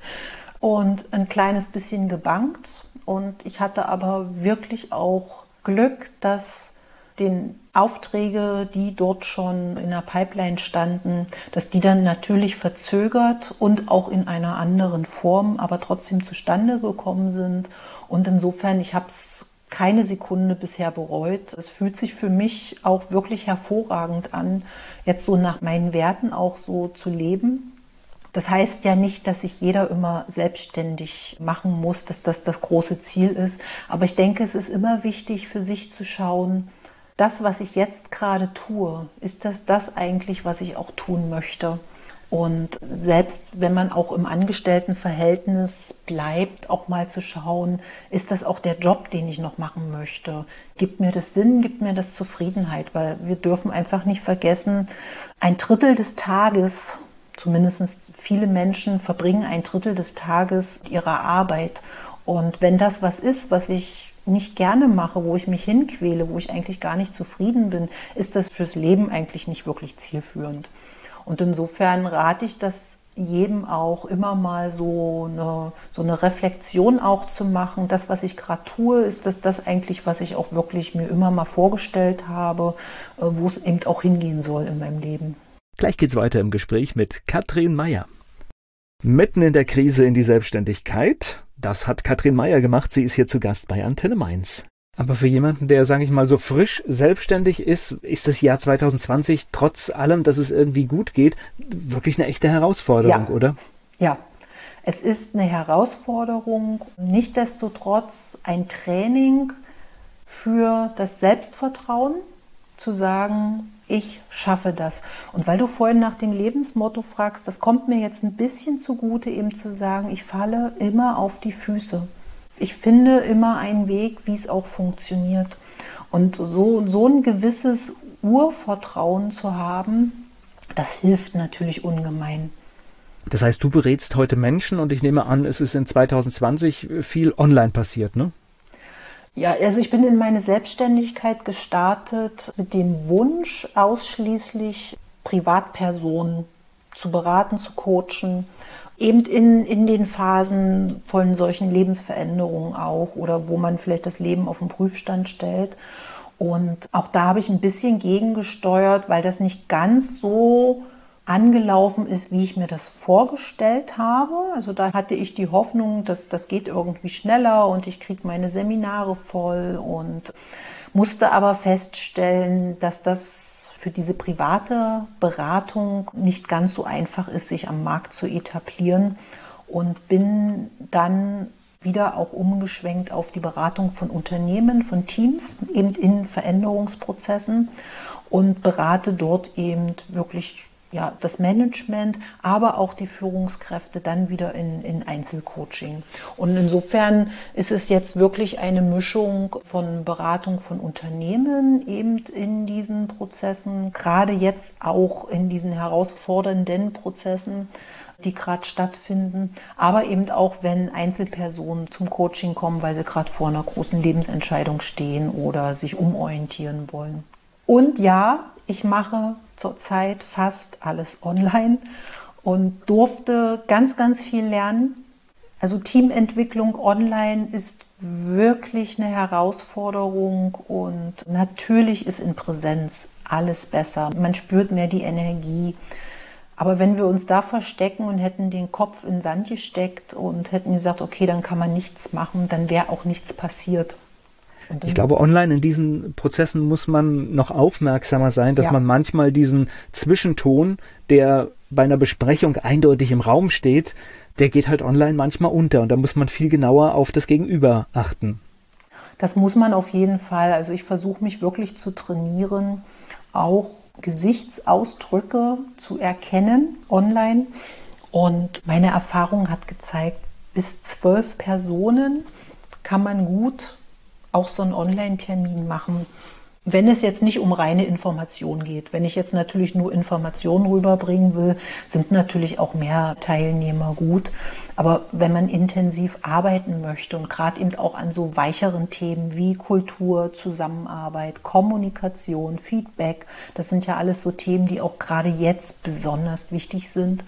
S5: und ein kleines bisschen gebankt. Und ich hatte aber wirklich auch Glück, dass die Aufträge, die dort schon in der Pipeline standen, dass die dann natürlich verzögert und auch in einer anderen Form, aber trotzdem zustande gekommen sind. Und insofern, ich habe es keine Sekunde bisher bereut. Es fühlt sich für mich auch wirklich hervorragend an, jetzt so nach meinen Werten auch so zu leben. Das heißt ja nicht, dass sich jeder immer selbstständig machen muss, dass das das große Ziel ist. Aber ich denke, es ist immer wichtig für sich zu schauen, das, was ich jetzt gerade tue, ist das das eigentlich, was ich auch tun möchte? Und selbst wenn man auch im Angestelltenverhältnis bleibt, auch mal zu schauen, ist das auch der Job, den ich noch machen möchte? Gibt mir das Sinn, gibt mir das Zufriedenheit? Weil wir dürfen einfach nicht vergessen, ein Drittel des Tages, zumindest viele Menschen verbringen ein Drittel des Tages mit ihrer Arbeit. Und wenn das was ist, was ich nicht gerne mache, wo ich mich hinquäle, wo ich eigentlich gar nicht zufrieden bin, ist das fürs Leben eigentlich nicht wirklich zielführend. Und insofern rate ich das jedem auch, immer mal so eine, so eine Reflexion auch zu machen. Das, was ich gerade tue, ist das das eigentlich, was ich auch wirklich mir immer mal vorgestellt habe, wo es eben auch hingehen soll in meinem Leben.
S1: Gleich geht's weiter im Gespräch mit Katrin Meier. Mitten in der Krise in die Selbstständigkeit, das hat Katrin Meier gemacht. Sie ist hier zu Gast bei Antenne Mainz. Aber für jemanden, der, sage ich mal, so frisch selbstständig ist, ist das Jahr zwanzig zwanzig, trotz allem, dass es irgendwie gut geht, wirklich eine echte Herausforderung,
S5: ja.
S1: oder?
S5: Ja, es ist eine Herausforderung, nichtsdestotrotz ein Training für das Selbstvertrauen, zu sagen, ich schaffe das. Und weil du vorhin nach dem Lebensmotto fragst, das kommt mir jetzt ein bisschen zugute, eben zu sagen, ich falle immer auf die Füße. Ich finde immer einen Weg, wie es auch funktioniert. Und so, so ein gewisses Urvertrauen zu haben, das hilft natürlich ungemein.
S1: Das heißt, du berätst heute Menschen und ich nehme an, es ist in zwanzig zwanzig viel online passiert, ne?
S5: Ja, also ich bin in meine Selbstständigkeit gestartet mit dem Wunsch, ausschließlich Privatpersonen zu beraten, zu coachen. Eben in, in den Phasen von solchen Lebensveränderungen auch oder wo man vielleicht das Leben auf den Prüfstand stellt. Und auch da habe ich ein bisschen gegengesteuert, weil das nicht ganz so angelaufen ist, wie ich mir das vorgestellt habe. Also da hatte ich die Hoffnung, dass das geht irgendwie schneller und ich kriege meine Seminare voll und musste aber feststellen, dass das für diese private Beratung nicht ganz so einfach ist, sich am Markt zu etablieren, und bin dann wieder auch umgeschwenkt auf die Beratung von Unternehmen, von Teams, eben in Veränderungsprozessen, und berate dort eben wirklich ja, das Management, aber auch die Führungskräfte dann wieder in, in Einzelcoaching. Und insofern ist es jetzt wirklich eine Mischung von Beratung von Unternehmen eben in diesen Prozessen, gerade jetzt auch in diesen herausfordernden Prozessen, die gerade stattfinden, aber eben auch, wenn Einzelpersonen zum Coaching kommen, weil sie gerade vor einer großen Lebensentscheidung stehen oder sich umorientieren wollen. Und ja, ich mache zurzeit fast alles online und durfte ganz, ganz viel lernen. Also Teamentwicklung online ist wirklich eine Herausforderung, und natürlich ist in Präsenz alles besser. Man spürt mehr die Energie. Aber wenn wir uns da verstecken und hätten den Kopf in den Sand gesteckt und hätten gesagt, okay, dann kann man nichts machen, dann wäre auch nichts passiert.
S1: Ich glaube, online in diesen Prozessen muss man noch aufmerksamer sein, dass
S5: ja.
S1: man manchmal diesen Zwischenton, der bei einer Besprechung eindeutig im Raum steht, der geht halt online manchmal unter, und da muss man viel genauer auf das Gegenüber achten.
S5: Das muss man auf jeden Fall. Also ich versuche mich wirklich zu trainieren, auch Gesichtsausdrücke zu erkennen online. Und meine Erfahrung hat gezeigt, bis zwölf Personen kann man gut auch so einen Online-Termin machen, wenn es jetzt nicht um reine Information geht. Wenn ich jetzt natürlich nur Informationen rüberbringen will, sind natürlich auch mehr Teilnehmer gut. Aber wenn man intensiv arbeiten möchte und gerade eben auch an so weicheren Themen wie Kultur, Zusammenarbeit, Kommunikation, Feedback, das sind ja alles so Themen, die auch gerade jetzt besonders wichtig sind,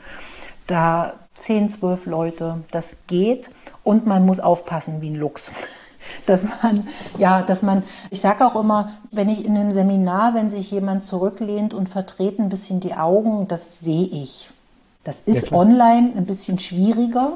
S5: da zehn, zwölf Leute, das geht, und man muss aufpassen wie ein Luchs. Dass man, ja, dass man, ich sage auch immer, wenn ich in einem Seminar, wenn sich jemand zurücklehnt und verdreht ein bisschen die Augen, das sehe ich. Das ist ja online ein bisschen schwieriger,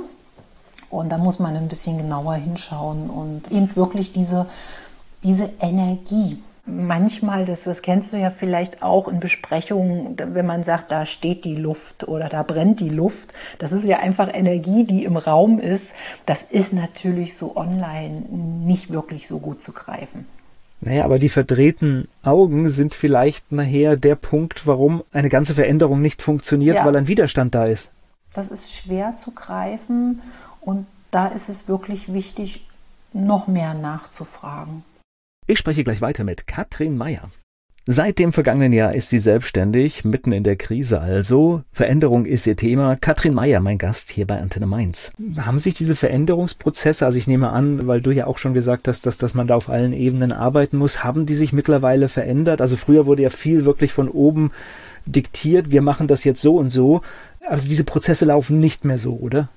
S5: und da muss man ein bisschen genauer hinschauen und eben wirklich diese, diese Energie. Manchmal, das, das kennst du ja vielleicht auch in Besprechungen, wenn man sagt, da steht die Luft oder da brennt die Luft. Das ist ja einfach Energie, die im Raum ist. Das ist natürlich so online nicht wirklich so gut zu greifen.
S1: Naja, aber die verdrehten Augen sind vielleicht nachher der Punkt, warum eine ganze Veränderung nicht funktioniert, ja. weil ein Widerstand da ist.
S5: Das ist schwer zu greifen, und da ist es wirklich wichtig, noch mehr nachzufragen.
S1: Ich spreche gleich weiter mit Katrin Meier. Seit dem vergangenen Jahr ist sie selbstständig, mitten in der Krise also. Veränderung ist ihr Thema. Katrin Meier, mein Gast hier bei Antenne Mainz. Haben sich diese Veränderungsprozesse, also ich nehme an, weil du ja auch schon gesagt hast, dass, dass man da auf allen Ebenen arbeiten muss, haben die sich mittlerweile verändert? Also früher wurde ja viel wirklich von oben diktiert, wir machen das jetzt so und so. Also diese Prozesse laufen nicht mehr so, oder?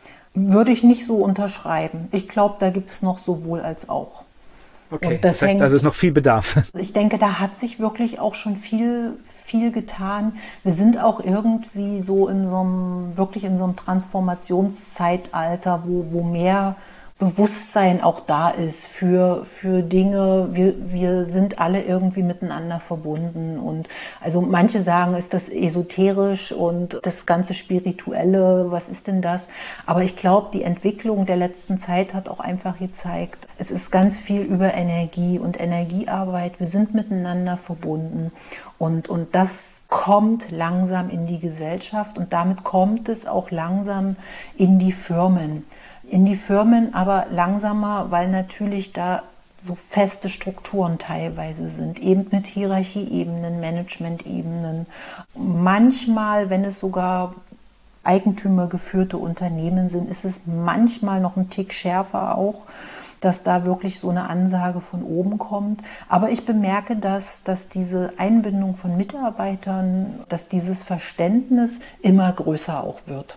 S5: Würde ich nicht so unterschreiben. Ich glaube, da gibt es noch sowohl als auch.
S1: Okay, das, das heißt hängt, also es ist noch viel Bedarf.
S5: Ich denke, da hat sich wirklich auch schon viel, viel getan. Wir sind auch irgendwie so in so einem, wirklich in so einem Transformationszeitalter, wo, wo mehr Bewusstsein auch da ist für, für Dinge. Wir, wir sind alle irgendwie miteinander verbunden. Und also manche sagen, ist das esoterisch und das ganze Spirituelle, was ist denn das? Aber ich glaube, die Entwicklung der letzten Zeit hat auch einfach gezeigt, es ist ganz viel über Energie und Energiearbeit. Wir sind miteinander verbunden, und, und das kommt langsam in die Gesellschaft, und damit kommt es auch langsam in die Firmen. In die Firmen aber langsamer, weil natürlich da so feste Strukturen teilweise sind, eben mit Hierarchieebenen, Managementebenen. Manchmal, wenn es sogar eigentümergeführte Unternehmen sind, ist es manchmal noch ein Tick schärfer auch, dass da wirklich so eine Ansage von oben kommt. Aber ich bemerke, dass, dass diese Einbindung von Mitarbeitern, dass dieses Verständnis immer größer auch wird.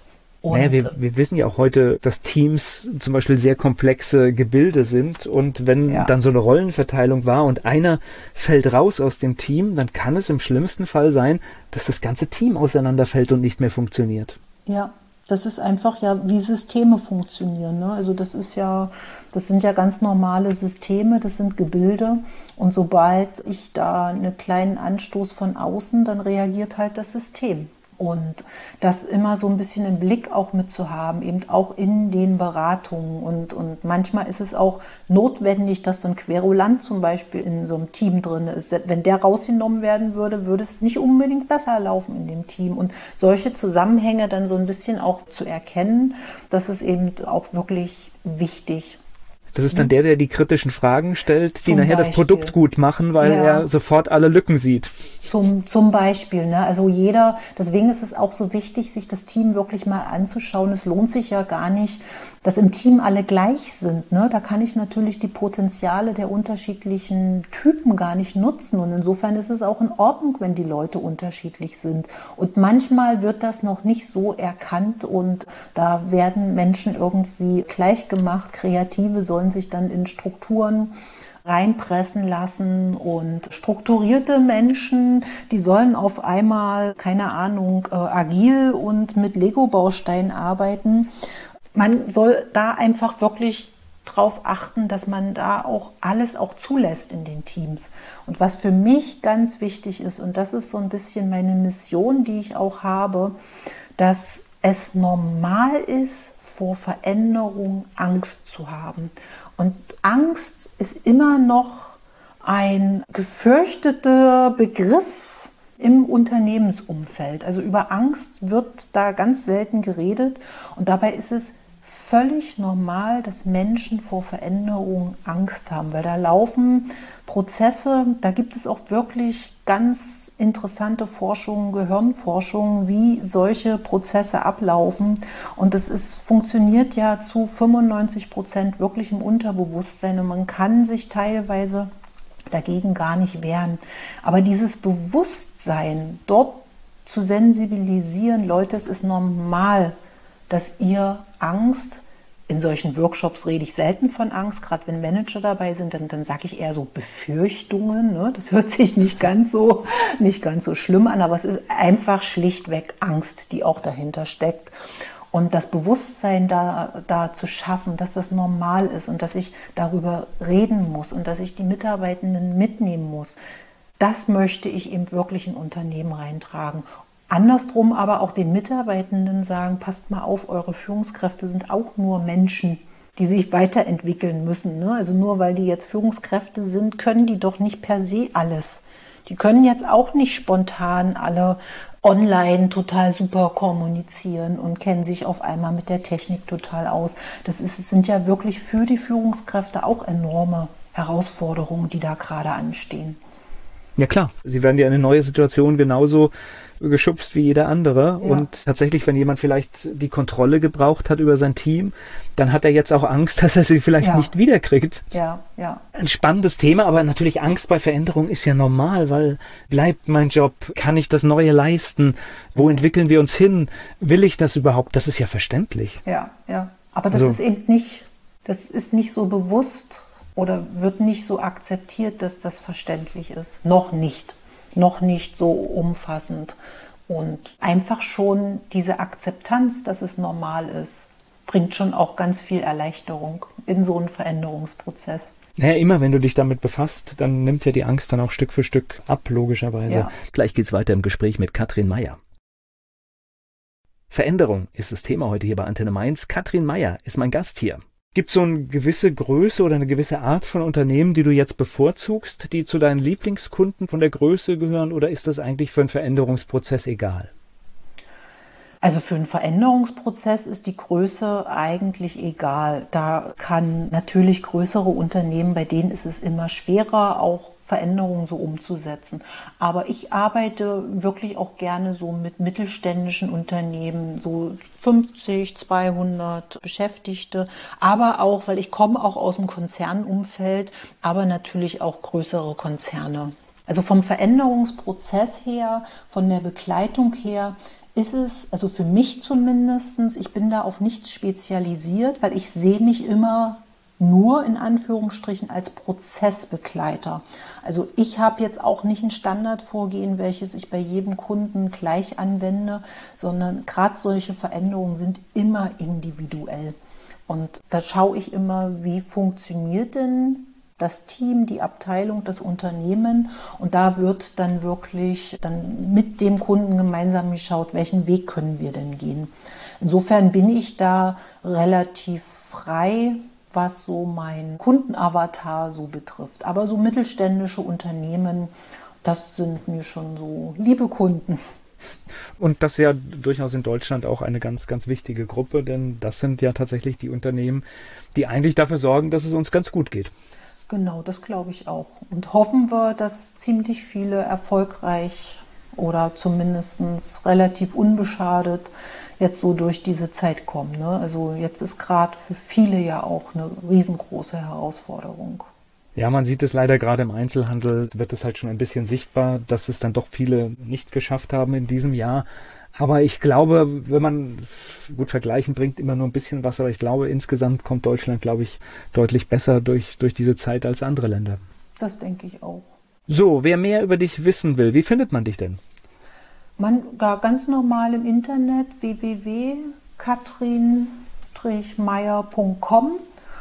S5: Und
S1: naja, wir, wir wissen ja auch heute, dass Teams zum Beispiel sehr komplexe Gebilde sind und wenn
S5: Ja.
S1: dann so eine Rollenverteilung war und einer fällt raus aus dem Team, dann kann es im schlimmsten Fall sein, dass das ganze Team auseinanderfällt und nicht mehr funktioniert.
S5: Ja, das ist einfach ja, wie Systeme funktionieren. Ne? Also das ist ja, das sind ja ganz normale Systeme, das sind Gebilde. Und sobald ich da einen kleinen Anstoß von außen, dann reagiert halt das System. Und das immer so ein bisschen im Blick auch mitzuhaben, eben auch in den Beratungen. Und, und manchmal ist es auch notwendig, dass so ein Querulant zum Beispiel in so einem Team drin ist. Wenn der rausgenommen werden würde, würde es nicht unbedingt besser laufen in dem Team. Und solche Zusammenhänge dann so ein bisschen auch zu erkennen, das ist eben auch wirklich wichtig.
S1: Das ist dann der, der die kritischen Fragen stellt, die
S5: Zum
S1: nachher das
S5: Beispiel.
S1: Produkt gut machen, weil
S5: Ja.
S1: er sofort alle Lücken sieht.
S5: Zum, zum Beispiel, ne? Also jeder, deswegen ist es auch so wichtig, sich das Team wirklich mal anzuschauen. Es lohnt sich ja gar nicht, dass im Team alle gleich sind. Ne? Da kann ich natürlich die Potenziale der unterschiedlichen Typen gar nicht nutzen. Und insofern ist es auch in Ordnung, wenn die Leute unterschiedlich sind. Und manchmal wird das noch nicht so erkannt und da werden Menschen irgendwie gleichgemacht. Kreative sollen sich dann in Strukturen reinpressen lassen und strukturierte Menschen, die sollen auf einmal, keine Ahnung, äh, agil und mit Lego-Bausteinen arbeiten. Man soll da einfach wirklich drauf achten, dass man da auch alles auch zulässt in den Teams. Und was für mich ganz wichtig ist, und das ist so ein bisschen meine Mission, die ich auch habe, dass es normal ist, vor Veränderung Angst zu haben. Und Angst ist immer noch ein gefürchteter Begriff im Unternehmensumfeld. Also über Angst wird da ganz selten geredet und dabei ist es völlig normal, dass Menschen vor Veränderung Angst haben, weil da laufen Prozesse, da gibt es auch wirklich ganz interessante Forschungen, Gehirnforschungen, wie solche Prozesse ablaufen. Und es ist, funktioniert ja zu fünfundneunzig Prozent wirklich im Unterbewusstsein und man kann sich teilweise dagegen gar nicht wehren. Aber dieses Bewusstsein, dort zu sensibilisieren, Leute, es ist normal, dass ihr Angst, in solchen Workshops rede ich selten von Angst, gerade wenn Manager dabei sind, dann, dann sage ich eher so Befürchtungen. Ne? Das hört sich nicht ganz so, nicht ganz so schlimm an, aber es ist einfach schlichtweg Angst, die auch dahinter steckt. Und das Bewusstsein da, da zu schaffen, dass das normal ist und dass ich darüber reden muss und dass ich die Mitarbeitenden mitnehmen muss, das möchte ich eben wirklich in Unternehmen reintragen. Andersrum aber auch den Mitarbeitenden sagen, passt mal auf, eure Führungskräfte sind auch nur Menschen, die sich weiterentwickeln müssen. Ne? Also nur weil die jetzt Führungskräfte sind, können die doch nicht per se alles. Die können jetzt auch nicht spontan alle online total super kommunizieren und kennen sich auf einmal mit der Technik total aus. Das ist, es sind ja wirklich für die Führungskräfte auch enorme Herausforderungen, die da gerade anstehen.
S1: Ja klar, sie werden ja in eine neue Situation genauso geschubst wie jeder andere.
S5: Ja.
S1: Und tatsächlich, wenn jemand vielleicht die Kontrolle gebraucht hat über sein Team, dann hat er jetzt auch Angst, dass er sie vielleicht
S5: Ja.
S1: nicht wiederkriegt.
S5: Ja, ja.
S1: Ein spannendes Thema, aber natürlich Angst bei Veränderung ist ja normal, weil bleibt mein Job, kann ich das Neue leisten, wo entwickeln wir uns hin, will ich das überhaupt, das ist ja verständlich.
S5: Ja, ja. Aber das
S1: Also-
S5: ist eben nicht, das ist nicht so bewusst oder wird nicht so akzeptiert, dass das verständlich ist. Noch nicht. Noch nicht so umfassend. Und einfach schon diese Akzeptanz, dass es normal ist, bringt schon auch ganz viel Erleichterung in so einen Veränderungsprozess.
S1: Naja, immer wenn du dich damit befasst, dann nimmt ja die Angst dann auch Stück für Stück ab, logischerweise.
S5: Ja.
S1: Gleich geht's weiter im Gespräch mit Katrin Meier. Veränderung ist das Thema heute hier bei Antenne Mainz. Katrin Meier ist mein Gast hier. Gibt es so eine gewisse Größe oder eine gewisse Art von Unternehmen, die du jetzt bevorzugst, die zu deinen Lieblingskunden von der Größe gehören, oder ist das eigentlich für einen Veränderungsprozess egal?
S5: Also für einen Veränderungsprozess ist die Größe eigentlich egal. Da kann natürlich größere Unternehmen, bei denen ist es immer schwerer, auch Veränderungen so umzusetzen. Aber ich arbeite wirklich auch gerne so mit mittelständischen Unternehmen, so fünfzig, zweihundert Beschäftigte, aber auch, weil ich komme auch aus dem Konzernumfeld, aber natürlich auch größere Konzerne. Also vom Veränderungsprozess her, von der Begleitung her, ist es, also für mich zumindest, ich bin da auf nichts spezialisiert, weil ich sehe mich immer nur in Anführungsstrichen als Prozessbegleiter. Also ich habe jetzt auch nicht ein Standardvorgehen, welches ich bei jedem Kunden gleich anwende, sondern gerade solche Veränderungen sind immer individuell. Und da schaue ich immer, wie funktioniert denn das Team, die Abteilung, das Unternehmen, und da wird dann wirklich dann mit dem Kunden gemeinsam geschaut, welchen Weg können wir denn gehen. Insofern bin ich da relativ frei, was so mein Kundenavatar so betrifft. Aber so mittelständische Unternehmen, das sind mir schon so liebe Kunden.
S1: Und das ist ja durchaus in Deutschland auch eine ganz, ganz wichtige Gruppe, denn das sind ja tatsächlich die Unternehmen, die eigentlich dafür sorgen, dass es uns ganz gut geht.
S5: Genau, das glaube ich auch. Und hoffen wir, dass ziemlich viele erfolgreich oder zumindest relativ unbeschadet jetzt so durch diese Zeit kommen. Ne? Also jetzt ist gerade für viele ja auch eine riesengroße Herausforderung.
S1: Ja, man sieht es leider gerade im Einzelhandel, wird es halt schon ein bisschen sichtbar, dass es dann doch viele nicht geschafft haben in diesem Jahr. Aber ich glaube, wenn man, gut vergleichen bringt immer nur ein bisschen was, aber ich glaube, insgesamt kommt Deutschland, glaube ich, deutlich besser durch, durch diese Zeit als andere Länder.
S5: Das denke ich auch.
S1: So, wer mehr über dich wissen will, wie findet man dich denn?
S5: Man gar ganz normal im Internet w w w punkt katrin meyer punkt com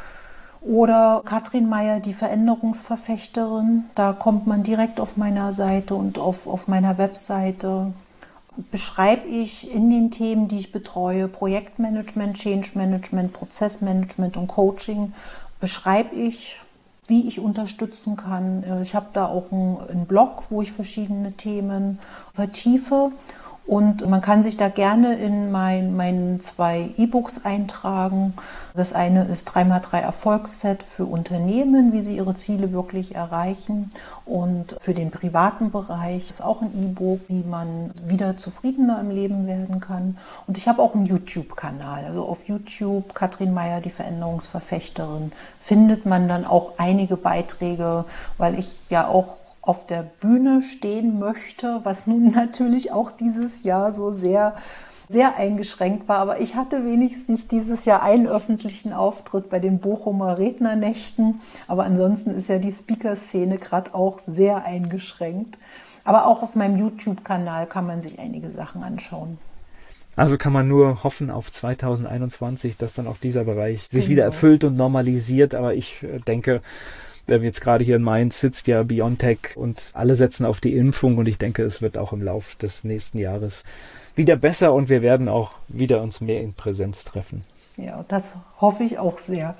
S5: oder Katrin Meyer, die Veränderungsverfechterin. Da kommt man direkt auf meiner Seite und auf, auf meiner Webseite. Beschreibe ich in den Themen, die ich betreue, Projektmanagement, Change Management, Prozessmanagement und Coaching, beschreibe ich, wie ich unterstützen kann. Ich habe da auch einen, einen Blog, wo ich verschiedene Themen vertiefe. Und man kann sich da gerne in mein, meinen zwei E-Books eintragen. Das eine ist drei mal drei Erfolgsset für Unternehmen, wie sie ihre Ziele wirklich erreichen. Und für den privaten Bereich ist auch ein E-Book, wie man wieder zufriedener im Leben werden kann. Und ich habe auch einen YouTube-Kanal. Also auf YouTube, Katrin Meyer, die Veränderungsverfechterin, findet man dann auch einige Beiträge, weil ich ja auch auf der Bühne stehen möchte, was nun natürlich auch dieses Jahr so sehr, sehr eingeschränkt war. Aber ich hatte wenigstens dieses Jahr einen öffentlichen Auftritt bei den Bochumer Rednernächten. Aber ansonsten ist ja die Speaker-Szene gerade auch sehr eingeschränkt. Aber auch auf meinem YouTube-Kanal kann man sich einige Sachen anschauen.
S1: Also kann man nur hoffen auf zwanzig einundzwanzig, dass dann auch dieser Bereich sich genau wieder erfüllt und normalisiert. Aber ich denke, jetzt gerade hier in Mainz sitzt ja BioNTech und alle setzen auf die Impfung und ich denke, es wird auch im Lauf des nächsten Jahres wieder besser und wir werden auch wieder uns mehr in Präsenz treffen.
S5: Ja, das hoffe ich auch sehr.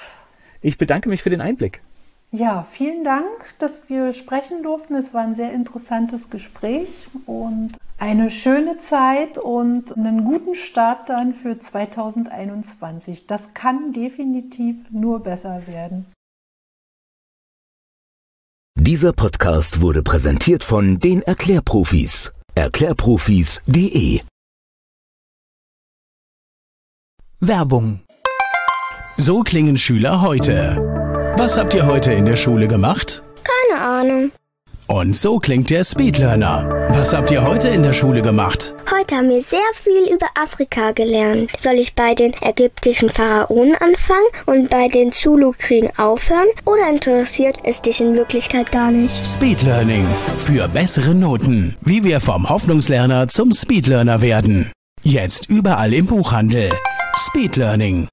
S1: Ich bedanke mich für den Einblick.
S5: Ja, vielen Dank, dass wir sprechen durften. Es war ein sehr interessantes Gespräch und eine schöne Zeit und einen guten Start dann für zwanzig einundzwanzig. Das kann definitiv nur besser werden.
S4: Dieser Podcast wurde präsentiert von den Erklärprofis. Erklärprofis punkt de
S2: Werbung. So klingen Schüler heute. Was habt ihr heute in der Schule gemacht?
S3: Keine Ahnung.
S2: Und so klingt der Speedlearner. Was habt ihr heute in der Schule gemacht?
S3: Heute haben wir sehr viel über Afrika gelernt. Soll ich bei den ägyptischen Pharaonen anfangen und bei den Zulu-Kriegen aufhören? Oder interessiert es dich in Wirklichkeit gar nicht?
S2: Speedlearning. Für bessere Noten. Wie wir vom Hoffnungslerner zum Speedlearner werden. Jetzt überall im Buchhandel. Speedlearning.